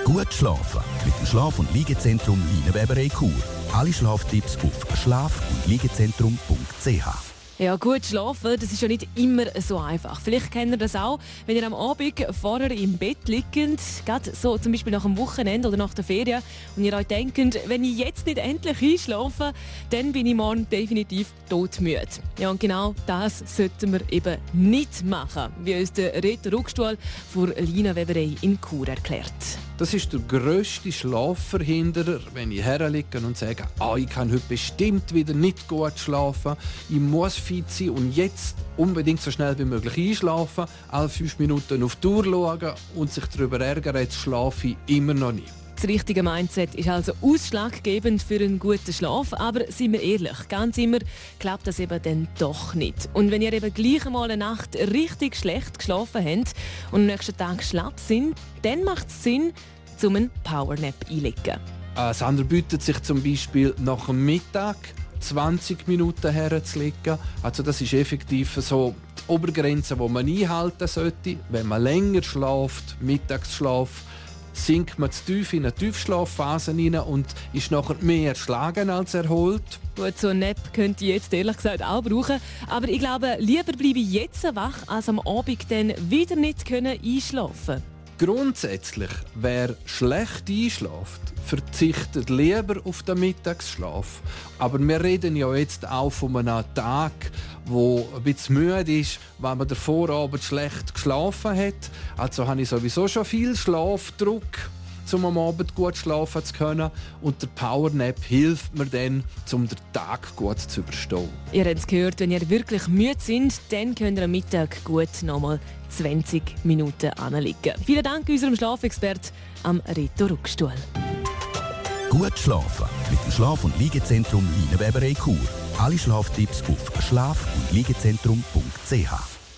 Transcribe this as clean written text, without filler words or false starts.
Gut schlafen mit dem Schlaf- und Liegezentrum Leinenweberei Chur. Alle Schlaftipps auf schlaf- und liegezentrum.ch. Ja, gut schlafen, das ist ja nicht immer so einfach. Vielleicht kennt ihr das auch, wenn ihr am Abend vorher im Bett liegt, gerade so zum Beispiel nach dem Wochenende oder nach der Ferien, und ihr euch denkt, wenn ich jetzt nicht endlich einschlafe, dann bin ich morgen definitiv todmüde. Ja, und genau das sollten wir eben nicht machen, wie uns der Reto Ruckstuhl von Leinenweberei in Chur erklärt. Das ist der grösste Schlafverhinderer, wenn ich herliege und sage, ich kann heute bestimmt wieder nicht gut schlafen, ich muss fit sein und jetzt unbedingt so schnell wie möglich einschlafen, alle 5 Minuten auf die Uhr schauen und sich darüber ärgern, jetzt schlafe ich immer noch nicht. Das richtige Mindset ist also ausschlaggebend für einen guten Schlaf. Aber seien wir ehrlich, ganz immer klappt das eben dann doch nicht. Und wenn ihr eben gleich einmal eine Nacht richtig schlecht geschlafen habt und am nächsten Tag schlapp sind, dann macht es Sinn, zum einen Powernap einlegen. Das andere bietet sich zum Beispiel nach dem Mittag 20 Minuten herzulegen. Also das ist effektiv so die Obergrenze, die man einhalten sollte. Wenn man länger schläft, Mittagsschlaf, sinkt man zu tief in eine Tiefschlafphase rein und ist nachher mehr erschlagen als erholt. Gut, so ein Nap könnte ich jetzt ehrlich gesagt auch brauchen. Aber ich glaube, lieber bleibe ich jetzt wach, als am Abend dann wieder nicht einschlafen können. Grundsätzlich, wer schlecht einschläft, verzichtet lieber auf den Mittagsschlaf. Aber wir reden ja jetzt auch von einem Tag, wo ein bisschen müde ist, weil man den Vorabend schlecht geschlafen hat. Also habe ich sowieso schon viel Schlafdruck, um am Abend gut schlafen zu können. Und der Powernap hilft mir dann, um den Tag gut zu überstehen. Ihr habt es gehört, wenn ihr wirklich müde seid, dann könnt ihr am Mittag gut nochmal 20 Minuten anliegen. Vielen Dank unserem Schlafexpert, Reto Ruckstuhl. Gut schlafen mit dem Schlaf- und Liegezentrum Leinenweberei Chur. Alle Schlaftipps auf schlaf- und liegezentrum.ch.